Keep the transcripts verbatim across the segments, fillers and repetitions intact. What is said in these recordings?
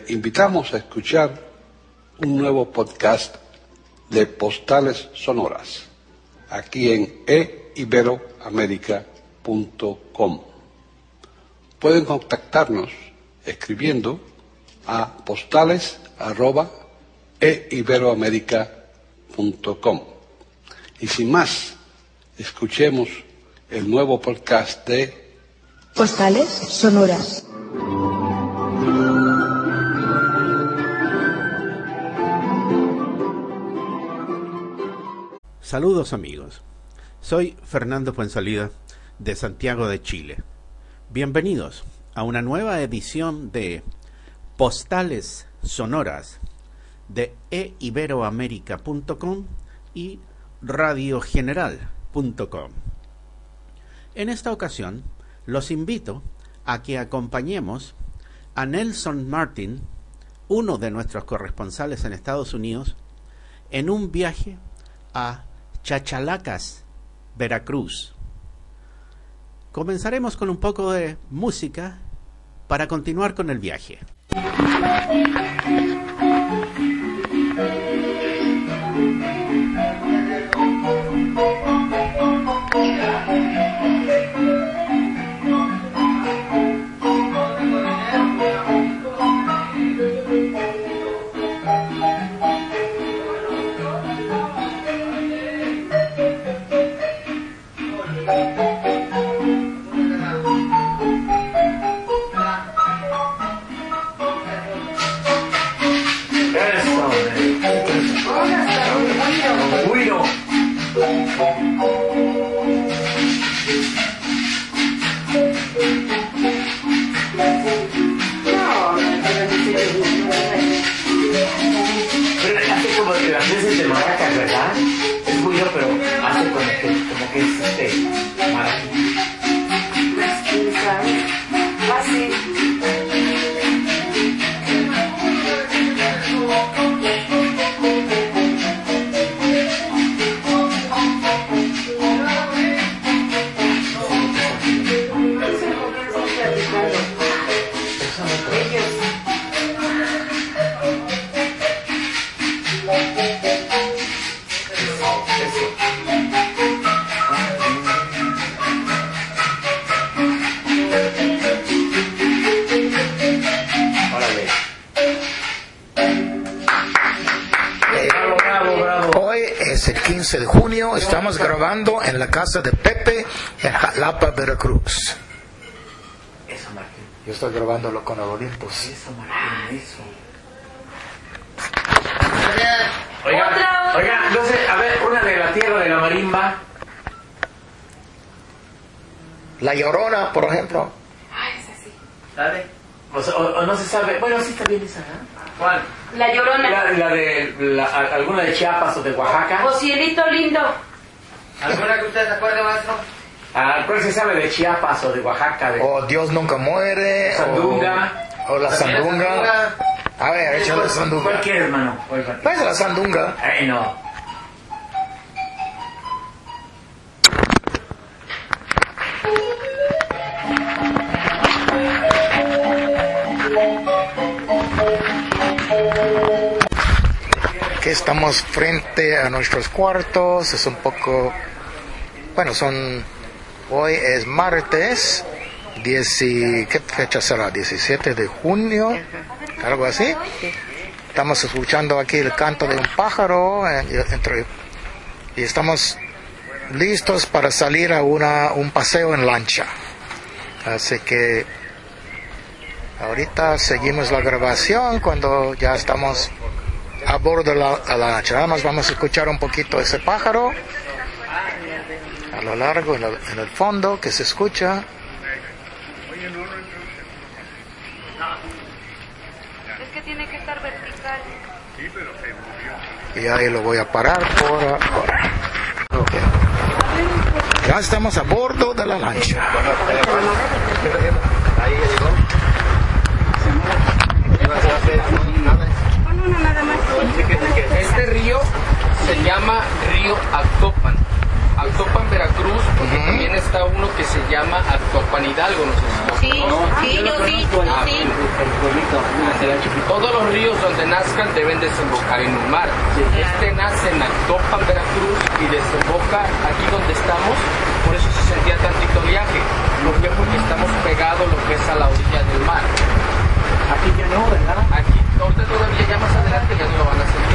invitamos a escuchar un nuevo podcast de Postales Sonoras, aquí en e ibero américa punto com. Pueden contactarnos escribiendo a postales arroba e ibero américa punto com. Y sin más, escuchemos el nuevo podcast de Postales Sonoras. Saludos amigos, soy Fernando Fuenzalida de Santiago de Chile. Bienvenidos a una nueva edición de Postales Sonoras de e ibero américa punto com y radio general punto com. En esta ocasión los invito a que acompañemos a Nelson Martin, uno de nuestros corresponsales en Estados Unidos, en un viaje a Chachalacas, Veracruz. Comenzaremos con un poco de música para continuar con el viaje. de junio, estamos grabando en la casa de Pepe en Jalapa, Veracruz. Eso, Martín. Yo estoy grabándolo con el Olympus. Eso, Martín, eso. Oiga, oiga, no sé, a ver, una de la tierra de la marimba. La Llorona, por ejemplo. Ay, es así. ¿Sabe? O, o, o no se sabe. Bueno, sí está bien esa, ¿eh? ¿Cuál? La Llorona. La, la de la, alguna de Chiapas o de Oaxaca. O Cielito Lindo. ¿Alguna que usted se acuerde, maestro? Ah, ¿cuál se sabe de Chiapas o de Oaxaca? De... O Dios nunca muere. Sandunga. O, o la Sandunga. Sandunga. A ver, échale la Sandunga. ¿Cuál quieres, hermano? Pues la Sandunga. Ay, no. Aquí estamos frente a nuestros cuartos. Es un poco, bueno, son, hoy es martes, diez, ¿qué fecha será? diecisiete de junio, algo así. Estamos escuchando aquí el canto de un pájaro entre, y estamos listos para salir a una, un paseo en lancha. Así que ahorita seguimos la grabación cuando ya estamos a bordo de la, a la lancha. Nada más vamos a escuchar un poquito ese pájaro a lo largo, en el, en el fondo, que se escucha. Es que tiene que estar vertical. Y ahí lo voy a parar por ahora. Okay. Ya estamos a bordo de la lancha. Este río se llama Río Actopan. Actopan, Veracruz, porque Ujú. también está uno que se llama Actopan Hidalgo, no sé si lo Sí, conocen. sí, yo sí, yo sí. Todos los ríos donde nazcan deben desembocar en un mar. Este nace en Actopan, Veracruz, y desemboca aquí donde estamos, por eso se sentía tantito viaje. ¿Por qué? Porque estamos pegados lo que es a la orilla del mar. Aquí ya no, ¿verdad? Aquí, ahorita todavía ya más adelante ya no lo van a sentir.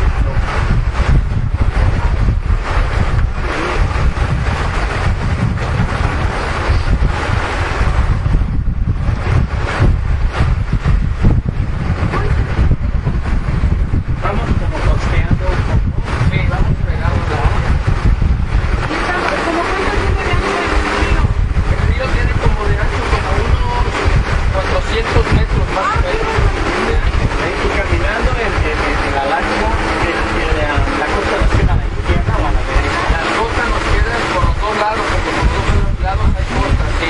Vamos como costeando un poco. Sí, vamos pegados a la orilla. El río tiene como de ancho como unos cuatrocientos metros más o menos. Ahí tú caminando en, en, en la lancha, en, en la, la costa nos queda a la izquierda o a la derecha. La costa nos queda por los dos lados, porque por los dos lados hay costas, sí.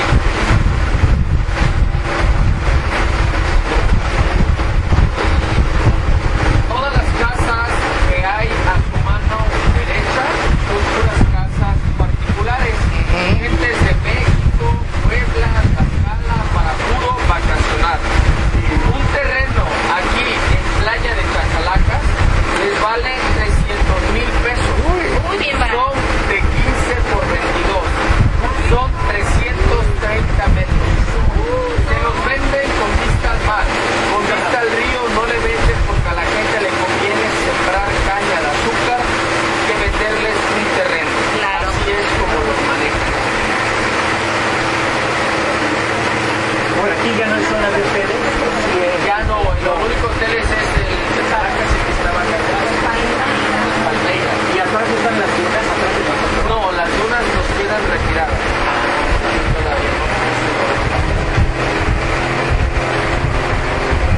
Todas las casas que hay a su mano derecha son puras casas particulares. Gentes de México, Puebla, Tlaxcala, para puro vacacionar. Un terreno aquí en Playa de Chachalacas les vale trescientos mil pesos. Muy bien barato. Son de quince por veintidós. Son trescientos treinta metros. Se los venden con vista al mar. Con vista al río no le venden porque a la gente le conviene sembrar caña de azúcar que venderles un terreno. Claro. Así es como los manejan. Bueno, aquí ya no hay zona de hoteles. Sí, eh, Ya no, los únicos hoteles es el de Caracas y que estaban acá. Palmeiras. y atrás están las tiendas, atrás de nosotros. No, las dunas nos quedan retiradas. Todavía.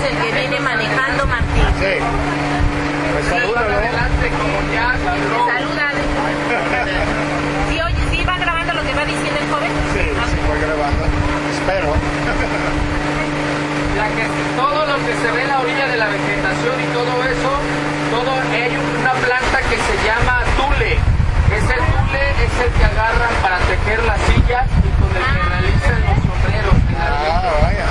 el que viene manejando, Martín. Sí. Pues salúdalo. Adelante, como ya, Te saluda. Sí, oye, ¿sí va grabando lo que va diciendo el joven? Sí, sí, voy grabando. Espero. La que, todo lo que se ve en la orilla de la vegetación y todo eso, todo hay una planta que se llama tule. Ese tule es el que agarran para tejer las sillas y con el que realizan los sombreros. Ah, vaya.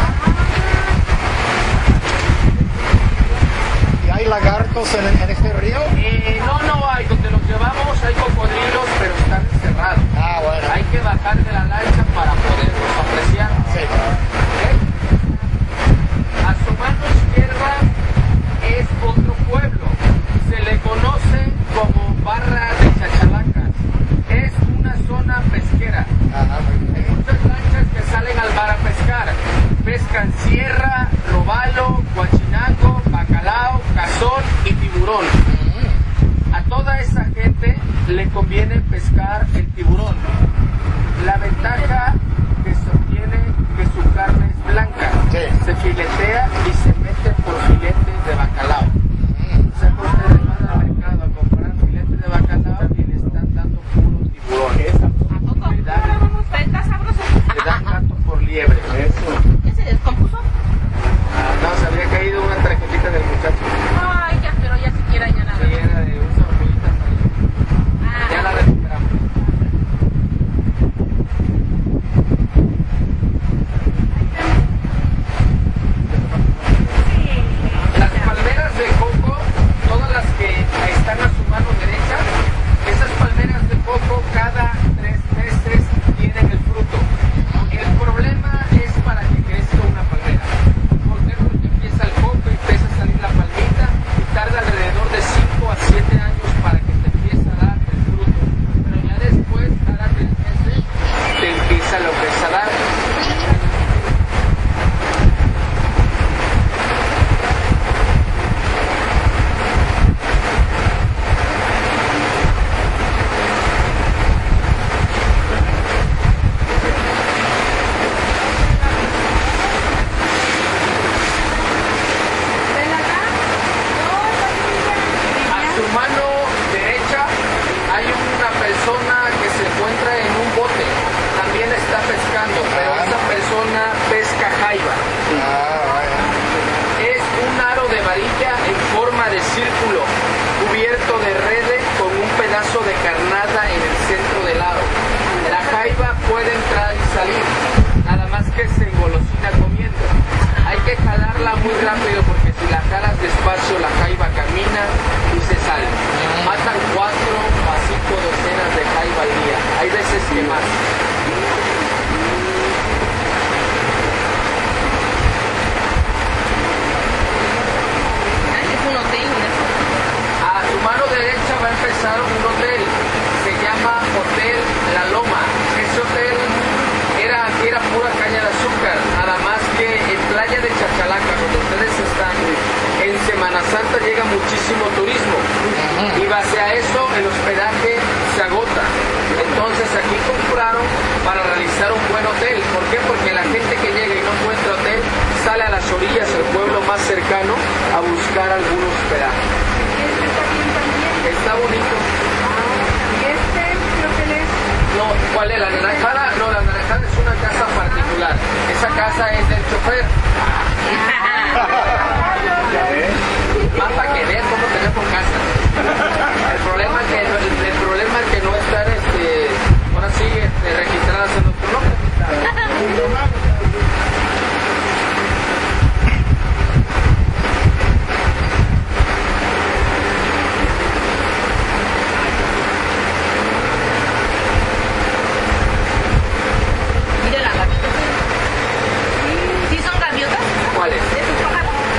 ¿Y hay lagartos en, en este río? Eh, no, no hay. Donde los llevamos hay cocodrilos, pero están encerrados. Ah, bueno. Hay que bajar de la lancha para poderlos apreciar. Sí. ¿Okay? A su mano izquierda es otro pueblo. Se le conoce como Barra de Chachalacas. Es una zona pesquera. Ajá, muy bien. Hay muchas lanchas que salen al mar a pescar. Pescan sierra, robalo, guachinaco, bacalao, cazón y tiburón. A toda esa gente le conviene pescar el tiburón. La ventaja que se obtiene que su carne es blanca. Sí. Se filetea y se mete por filetes de bacalao. O sea que ustedes van al mercado a comprar filetes de bacalao y le están dando puro tiburón. ¿A poco? Le dan, ¿Está sabroso? le dan gato por liebre. ¿Ya se descompuso? Ah, no, se había caído una tarjetita del muchacho. Ay, ya, pero ya siquiera ya nada. Sí, era de una hormiguita amarilla. Ya la recuperamos. Las palmeras de coco, todas las que están a su mano derecha, esas palmeras de coco cada tres meses tienen el fruto. El problema es para que crezca una palmera. ¿Por qué? Porque empieza el coco y empieza a salir la palmita y tarda alrededor de cinco a siete años para que te empiece a dar el fruto. Pero ya después, cada tres meses, te empieza lo que es a dar. A su mano derecha hay una persona que se encuentra en un bote. También está pescando, pero esa persona pesca jaiba. Ah, vaya. Es un aro de varilla en forma de círculo, cubierto de redes con un pedazo de carnada en el centro del aro. La jaiba puede entrar y salir, nada más que se engolosina comiendo. Hay que jalarla muy rápido porque si la jalas despacio la jaiba camina y se sale. Matan cuatro o cinco docenas de jaiba al día. Hay veces que más. Es un hotel, ¿no? A su mano derecha va a empezar un hotel. Se llama Hotel La Loma. Ese hotel era, era pura caña de azúcar. Nada más que en Playa de Chachalaca, donde ustedes están, en Semana Santa llega muchísimo turismo. Y base a eso, el hospedaje se agota. Entonces aquí compraron para realizar un buen hotel. ¿Por qué? Porque la gente que llega y no encuentra hotel sale a las orillas, el pueblo más cercano, a buscar algún hospedaje. Este está bien también. Está bonito. ¿Y este qué hotel es? No, ¿cuál es? ¿La naranjada? No, la naranjada es una casa particular. Esa casa es del chofer. Más para que vean cómo tenemos casa. El problema es que, el, el problema es que no están, este, ahora sí, este, registradas en nuestro nombre. Mira la gaviota. ¿Sí son gaviotas? ¿Cuáles? ¿De sus pájaros?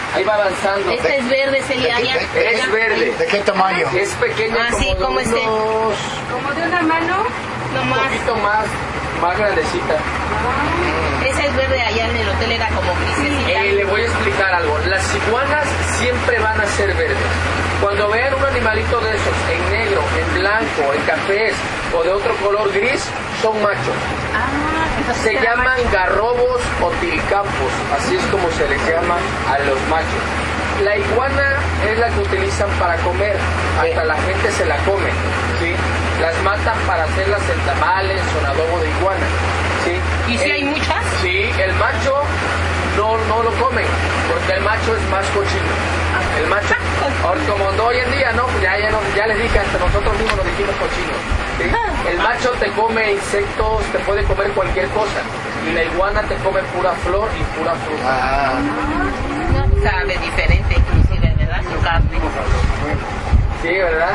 Ahí va avanzando. Este es verde, Celia. ¿De, de, de, Es verde. ¿De qué tamaño? Es pequeña Ah, como sí, de como unos, este. Como de una mano. No un más. poquito más, más grandecita. Ese es verde, allá en el hotel era como grisecita. Eh, le voy a explicar algo. Las iguanas siempre van a ser verdes. Cuando vean un animalito de esos en negro, en blanco, en cafés o de otro color gris, son machos. Ah, Se llaman garrobos o tilcampos, así es como se les llama a los machos. La iguana es la que utilizan para comer, hasta la gente se la come, ¿sí? Las matan para hacerlas en tamales o en adobo de iguana, ¿sí? ¿Y si El- hay muchas? Sí, el macho no, no lo comen, porque el macho es más cochino. El macho, ahora, como no hoy en día, no, ya, ya, no, ya les dije, hasta nosotros mismos nos dijimos cochinos. ¿Sí? El macho te come insectos, te puede comer cualquier cosa, y la iguana te come pura flor y pura fruta. Ah, No, sabe diferente, inclusive, ¿verdad? Su carne. Sí, ¿verdad?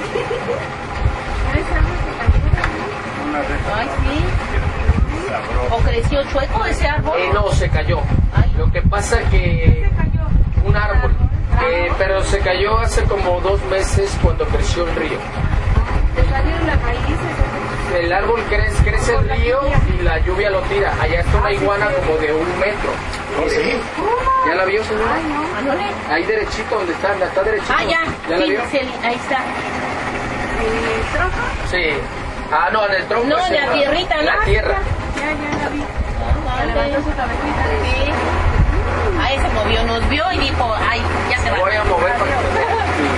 Ay, sí. ¿O creció chueco ese árbol? Eh, no, se cayó. Ay. Lo que pasa que un árbol, eh, pero se cayó hace como dos meses cuando creció el río. Le salieron las raíces. El árbol crece, crece el río y la lluvia lo tira. Allá está una iguana como de un metro. Mire. ¿Ya la vio, señora? Ahí derechito donde está, la está derechito. Ah, ya. ¿Ya la Sí, vio? Celi, ahí está. ¿El tronco? Sí. Ah, no, en el tronco. No, es en el- la tierrita, ¿no? La tierra. Ya, ya la vi. Ah, Levantó su cabecita. sí. Ahí se movió, nos vio y dijo, ay, ya se va. Voy a mover para que vea.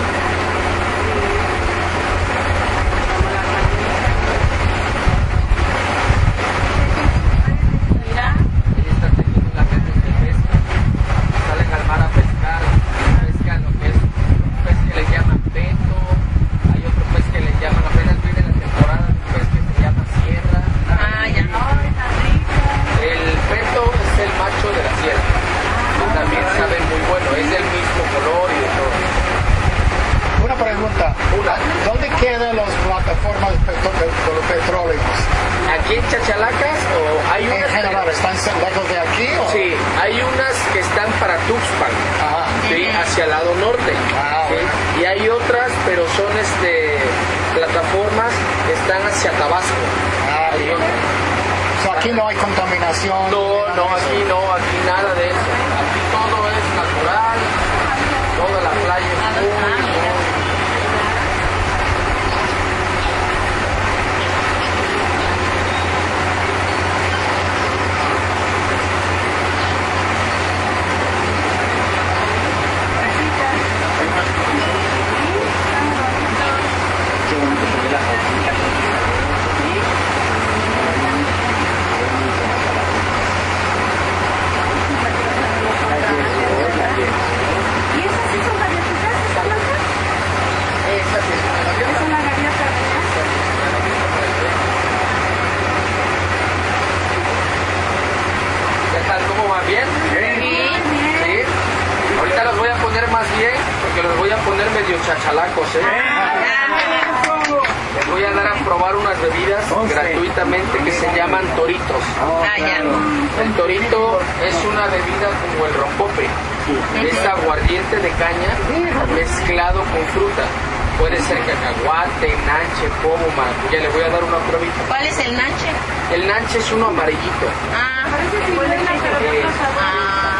Mira. Ahí están teniendo las redes de pesca. Salen al mar a pescar. Pescan lo que es un pez que le llaman peto. Hay otro pez que le llaman, apenas viene la temporada, un pez que se llama sierra. Ah, ya. Ay, está rico. El peto es el macho de la sierra. Que también sabe muy bueno, es del mismo color y de todo. una pregunta. Una. ¿Dónde quedan las plataformas petro- de los petróleos? Aquí en Chachalacas o hay En unas general, ¿están lejos de aquí? O? sí, hay unas que están para Tuxpan, Ajá. sí, hacia el lado norte. Ah, ¿sí? bueno. Y hay otras, pero son este plataformas que están hacia Tabasco. Ah, Hay bien. otras. So, aquí no hay contaminación. No, ni no, nada de aquí eso. no, aquí nada de eso. Aquí todo es natural, toda la playa es muy, muy... ¿Y esas sí son galletitas? ¿Estas blancas? Esta sí es una gaviota. Es una gaviota, ¿verdad? ¿Qué tal? ¿Cómo va? ¿Bien? ¿Sí? Ahorita los voy a poner más bien, porque los voy a poner medio chachalacos, ¿eh? Les voy a dar a probar unas bebidas gratuitamente que se llaman toritos. Ah, ya. El torito es una bebida como el rompope. Es aguardiente de caña mezclado con fruta. Puede ser cacahuate, nanche, pomo, maracuyá. Le voy a dar una probita. ¿Cuál es el nache? El nanche es uno amarillito. Ah, Parece igual, pero de otro sabor. ah.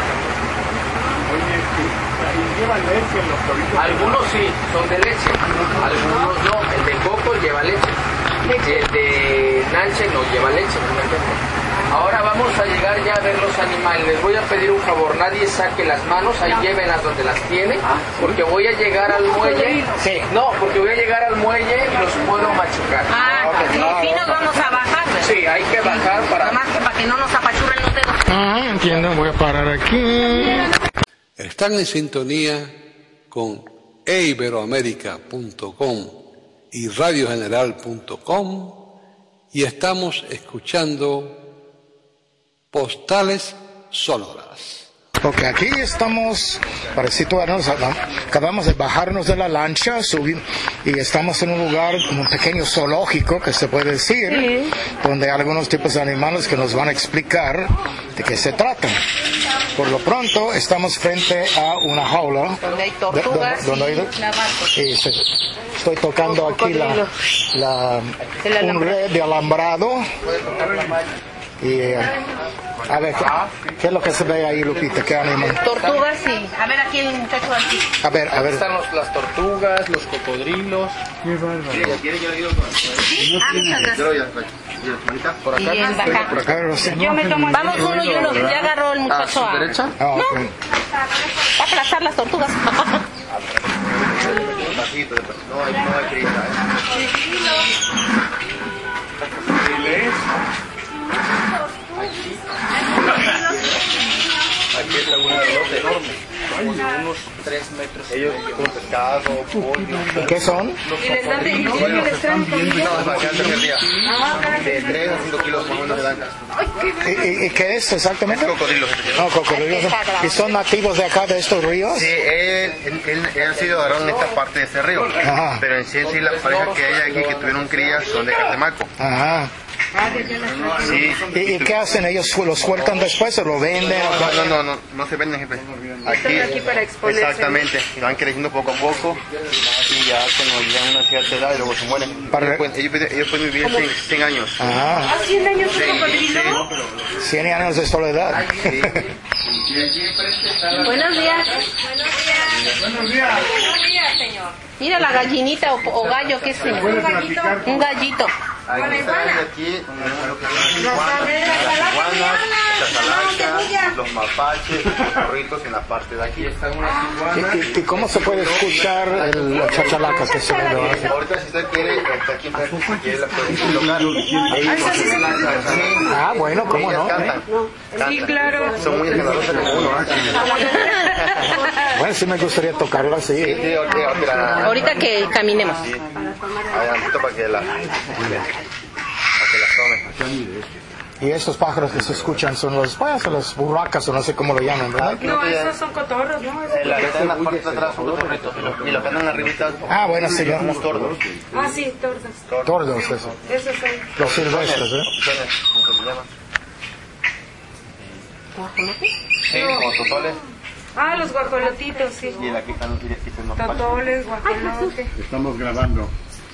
Algunos sí, son de leche. Algunos no. El de coco lleva leche. El de nanche no lleva leche, por ejemplo. Ahora vamos a llegar ya a ver los animales. Les voy a pedir un favor, nadie saque las manos, ahí llévenlas donde las tiene, porque voy a llegar al muelle. Sí. No, porque voy a llegar al muelle y los puedo machucar. Ah, y sí nos vamos a bajar, ¿verdad? Sí, hay que bajar para... Nomás que para que no nos apachuren los dedos. Ah, entiendo, voy a parar aquí. Están en sintonía con e iberoamérica punto com y radio general punto com y estamos escuchando Postales Sonoras. Ok, aquí estamos para situarnos, acabamos de bajarnos de la lancha, subir y estamos en un lugar, como un pequeño zoológico que se puede decir, donde hay algunos tipos de animales que nos van a explicar de qué se tratan. Por lo pronto estamos frente a una jaula Donde hay tortugas do- do- donde hay- y lagartos. y se- estoy tocando aquí la, la El un alambrado. red de alambrado y eh, a ver ¿qué, qué es lo que se ve ahí, Lupita? ¿Qué animal? Tortugas y... A ver, aquí el muchacho aquí. A ver, a ver. Están los- las tortugas, los cocodrilos. Ah, muchas gracias. Por Y acá. el de acá. Por acá, no sé. Yo me tomo Vamos uno y uno. Ya agarró el ¿A muchacho su a... derecha? Ah, ok. Va a aplastar las tortugas. Aquí está una de los enormes, como de unos tres metros. Ellos con pescado, pollo. ¿Qué son? Y les dan de y les traen comida. No, es más grande que el día. De tres a cinco kilos más o menos de dan. ¿Y, y- y qué es exactamente? Cocodrilos. No, cocodrilos. ¿Y son nativos de acá, de estos ríos? Sí, él, él, él, él ha sido agarrado en esta parte de este río. Ajá. Pero en sí, en sí, la pareja que hay aquí que tuvieron crías son de Catemaco. Ajá. Sí. ¿Y, y qué hacen? ¿Ellos su- lo sueltan después o lo venden? No, no, no, no, no se venden, jefe. Aquí, aquí para exponerse. exactamente, y van creciendo poco a poco y ya cuando llegan a una cierta edad y luego se mueren. Para- Ellos, pueden, ellos, pueden- ellos pueden vivir cien, cien años. Ajá. ¿Ah, cien años un cocodrilo? Cien años de soledad. Sí. Buenos días. Buenos días, señor. Mira la gallinita o, o gallo, ¿qué es? Un gallito. Un gallito. Aquí, aquí tenemos lo que son las iguanas, las iguanas, las chachalacas, los mapaches, los perritos en la parte de aquí. Están unas iguanas. ¿Y, y- y cómo se puede escuchar el, la chachalaca que se ve? Ahorita si usted quiere, está aquí enfrente, si quiere la puede tocar. Ah, bueno, ¿cómo Ellas no? cantan. Sí, claro. Son muy escandalosas como uno. Bueno, sí me gustaría tocarla así. Sí, sí, ahorita, ahorita, Ahorita que caminemos. adelantito para que la, para que la tome. Y estos pájaros que se escuchan son los, pues, los burracas o no sé cómo lo llaman, ¿verdad? No, esos son cotorros, ¿no? La que está en la parte de atrás son los torritos y los que andan arribita Ah, bueno, sí, yo. somos tordos. Ah, sí, tordos. Tordos, eso. Esos son. Los silvestres, ¿eh? Opciones, ¿cómo se llaman? Sí, como totoles. Ah, los guajolotitos, sí. Y aquí están los aquí están los mapaches. Totoles, guajolote. Estamos grabando.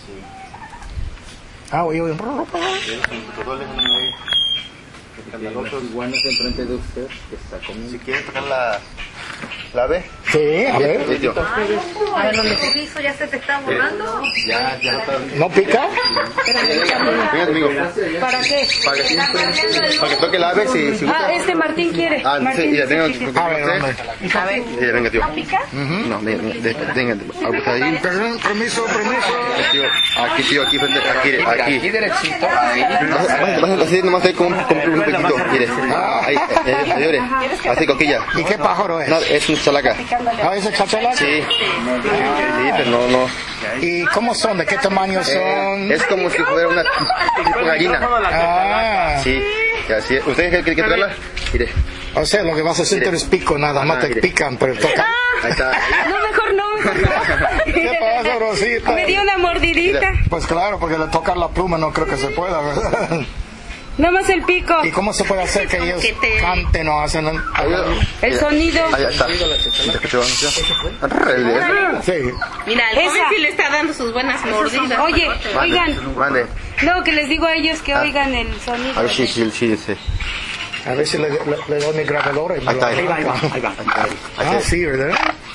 Ah, oye, oye. Los totoles son muy escandalosos. Iguanas enfrente de usted que está comiendo. Si quieren tocar la, la B. Sí, a ver. Sí, tío. A ver, ¿dónde? ¿Tu hijo ya se te está borrando? Ya, ya está. ¿No pica? Venga conmigo. ¿Para qué? Para que, para que toque la ave si, si Ah, gusta. este Martín quiere. Ah, sí, Martín, ya venga, sí, sí. A ver, ¿dónde? A ver. Ya, venga, tío. ¿No pica? No, venga, venga, venga, venga, ahí. Perdón, permiso, permiso. Tío, aquí, tío, aquí, frente, aquí, aquí. derechito, ahí. Vas, vas, vas a hacer nomás ahí como, como un poquito, mire. Ah, ahí, eh, ahí, mire. Así, coquilla. ¿Y qué pájaro es? No, es un chalaca. Ah, ¿es el chachalaca? Sí. Sí, pero no, no. ¿Y cómo son? ¿De qué tamaño Eh, son? es como si fuera una tipo gallina. Ah, Sí, y así es. ¿Ustedes quieren tocarla? Mire, o sea, lo que vas a sentir es pico, nada más Ajá, te mire. pican, pero toca. ahí está. No, mejor no, mejor no. ¿Qué pasa, Rosita? Me dio una mordidita. Pues claro, porque de tocar la pluma no creo que se pueda, ¿verdad? Nada más el pico. ¿Y cómo se puede hacer que ellos Que te- canten o hacen? El sonido. Ahí está. ¿Te escuchó? Sí. Mira, el Esa. joven sí le está dando sus buenas mordidas. Oye, oigan. Grande. No, que les digo a ellos que oigan el sonido. A ver si, si, si, sí. A ver si le, le, le doy mi grabadora y me Ahí está, lo- ahí va, ahí va, ahí va. Ah, sí, ¿verdad?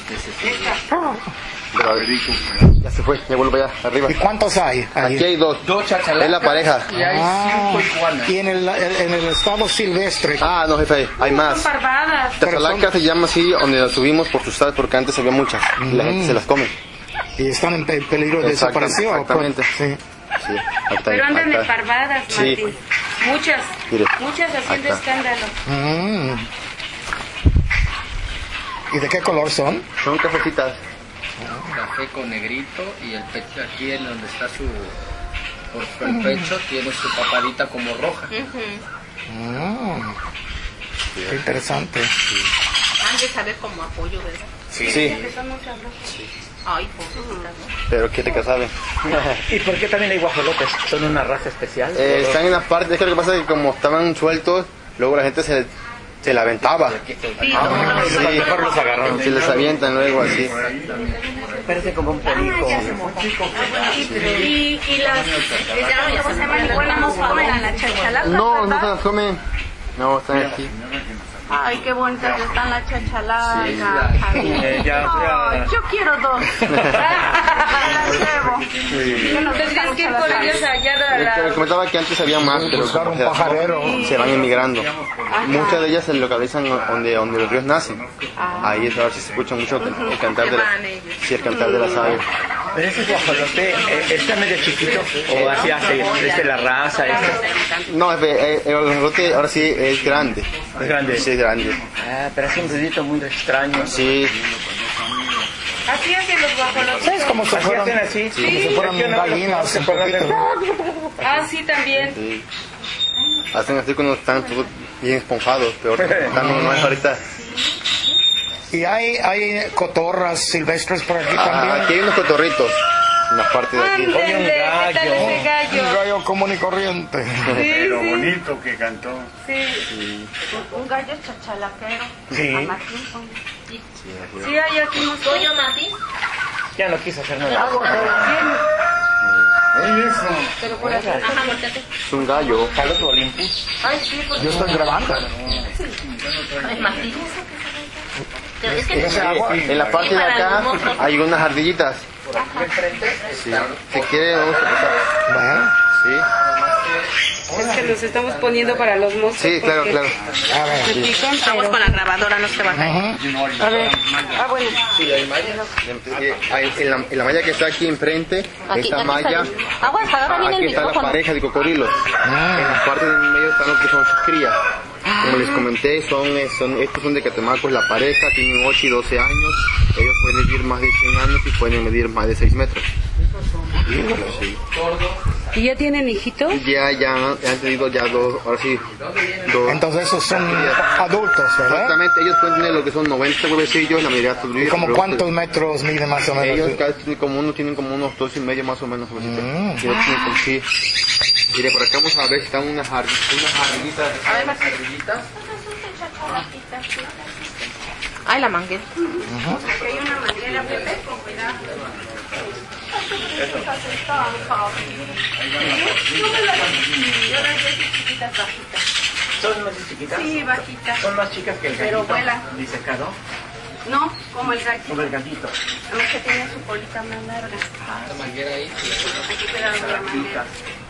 Ya se fue, ya vuelvo para allá, arriba. ¿Y cuántos hay? ahí? Aquí hay dos. Dos chachalacas. Es la pareja. Y hay Ah, cinco iguanas. y en el, en el estado silvestre. Ah, no, jefe, hay Son más. parvadas. Chachalaca se llama así donde las tuvimos por sus porque antes había muchas. Y la gente se las come. Y están en pe- peligro de Exacto, desaparición. exactamente. Sí. Sí, ahí está, Pero andan ahí de está. parvadas, Sí. Martín. Muchas. Mire. Muchas haciendo Ahí está. escándalo. Mm. ¿Y de qué color son? Son cafecitas. Café con negrito y el pecho aquí en donde está su por el pecho tiene su papadita como roja. Mm. Qué interesante. Han de saber como apoyo, ¿verdad? Sí. Sí. Ay, pobrecitas, ¿no? Pero ¿qué te saben? ¿Y por qué también hay guajolotes? ¿Son una raza especial? Eh, están en la parte, es que lo que pasa es que como estaban sueltos, luego la gente se Se la aventaba. Sí, ah, sí. Mejor los agarraron. Se les avientan luego así. Parece como un perico. Y, y las... ¿Cómo se llaman? Igual no nos comen a la chachalata. No, no se las comen. No, están aquí. Ay, qué bonitas están las chachaladas. Sí. Eh, ya, ya. Yo quiero dos. Las llevo. Sí. No tendrías que ir por ellos allá de la... Me comentaba que antes había más, pero un pajarero. Se van emigrando. Ajá. Muchas de ellas se localizan donde, donde los ríos nacen. Ajá. Ahí es a ver si se escucha mucho el, el cantar de la, sí, el cantar de las aves. Pero ese guajolote, ¿está medio chiquito? ¿O así hace? ¿Es de la raza? No, el, el, el guajolote ahora sí es grande. ¿Es grande? Sí, es grande. Ah, pero es un ruidito muy extraño. Sí. Así hacen los guajolotes. ¿Sabes cómo se fueron? Hacen así. Sí. Como si fueran gallinas un poquito. Ah, sí, también. Sí. Hacen así cuando están todos bien esponjados, pero no, no es ahorita. Y hay, hay cotorras silvestres por aquí ah, también. Aquí hay unos cotorritos en la parte de aquí. Oye, un gallo. gallo. Un gallo común y corriente. Sí, pero sí. bonito que cantó. Sí. sí. Un gallo chachalaquero. Sí. A Martín. Sí, sí, hay aquí unos pollo Martín. Ya no quiso hacer nada. ¿Es eso? Pero por acá. Ajá, volteate. Es un gallo. ¿Jalo tu Olympus? Ay, sí, porque... Yo estoy grabando. Ay, Martín. Es que en la parte de acá hay unas ardillitas. Sí. Si quiere vamos a pasar. Sí. Es que nos estamos poniendo para los moscos. Sí, claro, claro. A ver. Se pican, pero... Vamos con la grabadora, no se va a caer. A ver. Ah, bueno. Sí, hay malla. En la, en la malla que está aquí enfrente, Aquí, esta aquí malla, está. Aguas, agarra bien aquí el está la micrófono. pareja de cocodrilos. Ah. En la parte del medio están los que son sus crías. Como les comenté, son, son, estos son de Catemaco, es la pareja, tienen ocho y doce años. Ellos pueden vivir más de cien años y pueden medir más de seis metros. Sí. ¿Y ya tienen hijitos? Ya, ya han tenido ya dos, ahora sí, dos. Entonces esos son adultos, ¿verdad? Exactamente, ellos pueden tener lo que son noventa huevecillos, la mayoría ¿Y como cuántos metros miden más o menos? Ellos casi como uno tienen como unos dos y medio más o menos. Mm. Sí, ah. Sí. Mire, por acá vamos a ver si están unas ardillitas. Unas ardillitas. Unas ardillitas. Ay, la manguera. Uh-huh. Aquí hay una manguera, Pepe, con cuidado. ¿Son más chiquitas? Sí, bajitas. ¿Son más chicas que el gallito? Pero vuelan. ¿Disecado? No, como el gallito. Como el gallito. Además que tiene su colita más larga. La manguera ahí. Aquí pegado la manguera.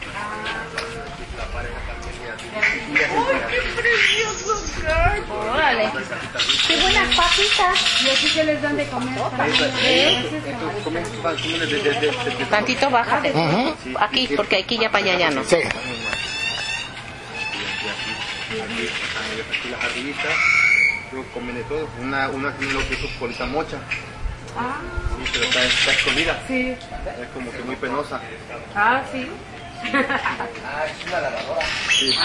¡Uy, qué precioso gallo! ¡Órale! ¡Qué buenas papitas! Y aquí se les dan de comer. Tantito bájate. Uh-huh. Aquí, porque aquí ya para allá ya no. Sí. Aquí las ardillitas, luego comen de todo. Una, una tiene lo que es su colita mocha. Ah. Sí, pero está, está escondida. Sí. Es como que muy penosa. Ah, sí. Ah, es una lavadora. Sí.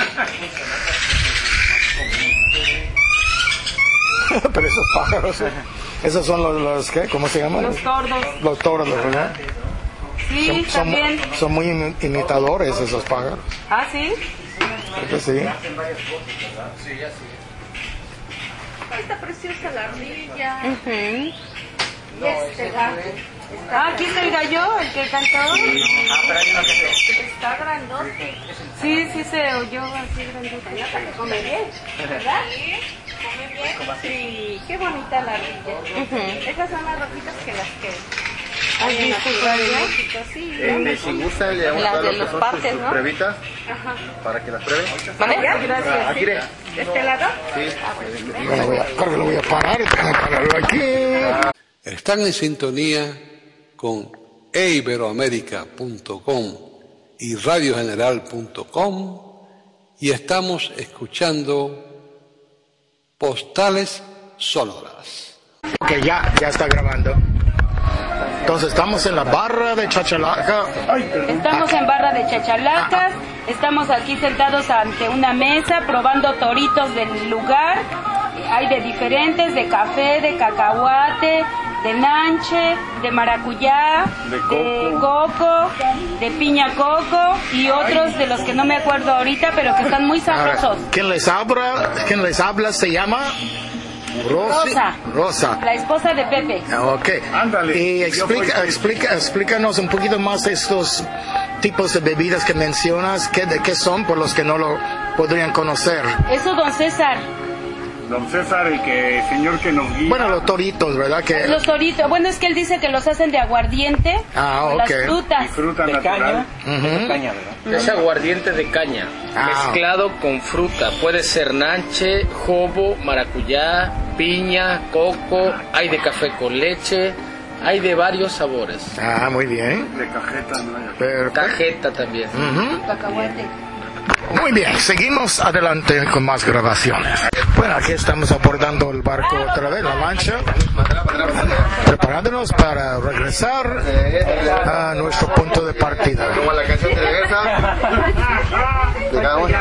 Pero esos pájaros, esos son los, los ¿qué? ¿Cómo se llaman? Los tordos. Los tordos, ¿verdad? Sí, son, son, también. Son muy imitadores esos pájaros. Ah, sí. Creo que sí. Sí, así. Ay, está preciosa la ardilla. Uh-huh. Y este gato. Ah, aquí está el gallo, el que cantó. Ah, pero hay uno que se... Está grandote. Sí, sí se oyó así grandote. Come bien, ¿verdad? Come bien. Sí, qué bonita la ardilla. Uh-huh. Esas son las rojitas que las que... ¿Has visto México, sí. Eh, si gusta, le vamos a dar lo que son sus, sus pruebitas. Ajá. Para que las prueben. ¿Vale? Gracias. Aquí de. ¿De este lado? Sí. Creo que lo voy a, creo que lo voy a parar y tengo que pararlo aquí. Están en sintonía con e iberoamérica punto com y radio general punto com y estamos escuchando Postales Sonoras. Ok, ya, ya está grabando. Entonces estamos en la barra de Chachalaca. Estamos en barra de Chachalaca, estamos aquí sentados ante una mesa probando toritos del lugar. Hay de diferentes, de café, de cacahuate, de nanche, de maracuyá, de coco, de coco de piña coco y otros de los que no me acuerdo ahorita, pero que están muy sabrosos. Ahora, ¿quién les habla? ¿Quién les habla se llama? Rosy, Rosa. Rosa. La esposa de Pepe. Ok. Ándale. Y explica, explica, explícanos un poquito más estos tipos de bebidas que mencionas, ¿qué, de qué son por los que no lo podrían conocer? Eso, don César. Don César, el que el señor que nos guía. Bueno, los toritos, ¿verdad? Que... Los toritos. Bueno, es que él dice que los hacen de aguardiente. Ah, o ok. las frutas. Y fruta De natural. caña. Ujú. De caña, ¿verdad? Es aguardiente de caña, Ah. mezclado con fruta. Puede ser nanche, jobo, maracuyá, piña, coco, hay de café con leche, hay de varios sabores. Ah, muy bien. De cajeta, no hay. Perfecto. Cajeta también. Ujú. Cacahuate. Muy bien, seguimos adelante con más grabaciones. Bueno, aquí estamos abordando el barco otra vez, la lancha, preparándonos para regresar a nuestro punto de partida. Como la canción de regresa. Llegamos.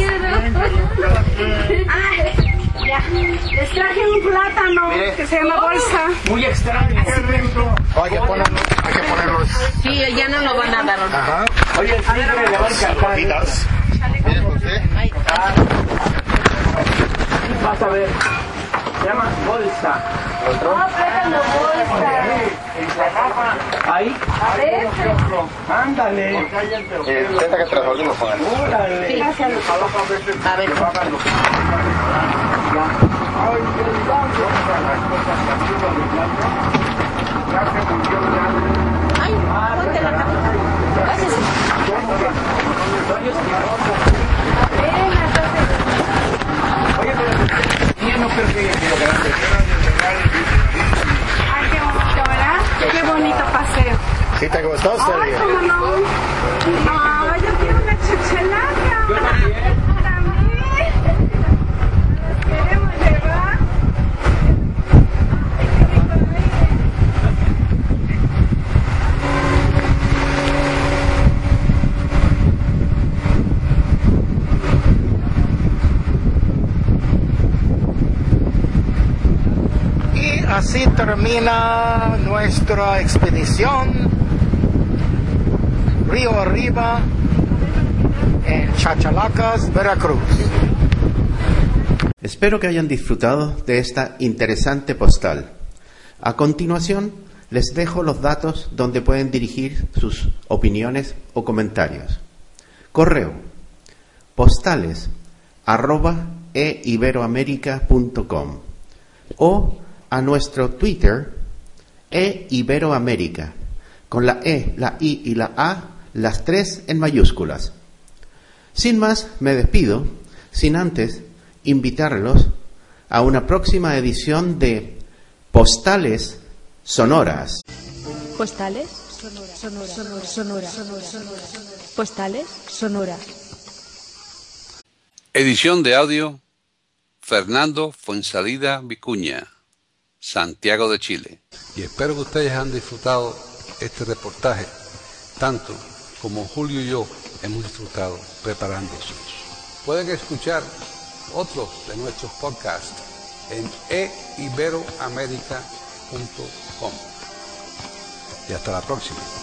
Ya. Les traje un plátano Mire. que se llama bolsa. Muy extraño. Hay que ponerlo, hay que ponerlos. Sí, ya no lo van a dar. Ajá. Oye, el tigre le va a encantar. Vidas. Mire, José. Vas a ver. Se llama bolsa. Ah, plátano bolsa. Ahí. A ver. Ándale. Eh, intenta que te los últimos pongan. Órale. A ver. Ay, ponte la cabeza. Gracias. Ay, qué bonito, ¿verdad? Qué bonito paseo. ¿Sí te gustó, Ay, Celia? cómo no. No, yo quiero una chachalaca. Para mí. Nos queremos llevar. Ay, qué rico aire. Y así termina nuestra expedición río arriba en Chachalacas, Veracruz. Espero que hayan disfrutado de esta interesante postal. A continuación, les dejo los datos donde pueden dirigir sus opiniones o comentarios. Correo postales arroba eiberoamerica punto com o a nuestro Twitter eiberoamerica, con la E, la I y la A, las tres en mayúsculas. Sin más, me despido, sin antes invitarlos a una próxima edición de Postales Sonoras. Postales Sonora. Sonora. Sonora. Sonora. Postales Sonora. Edición de audio, Fernando Fuensalida Vicuña, Santiago de Chile. Y espero que ustedes han disfrutado este reportaje, tanto como Julio y yo hemos disfrutado preparándose. Pueden escuchar otros de nuestros podcasts en e iberoamerica punto com. Y hasta la próxima.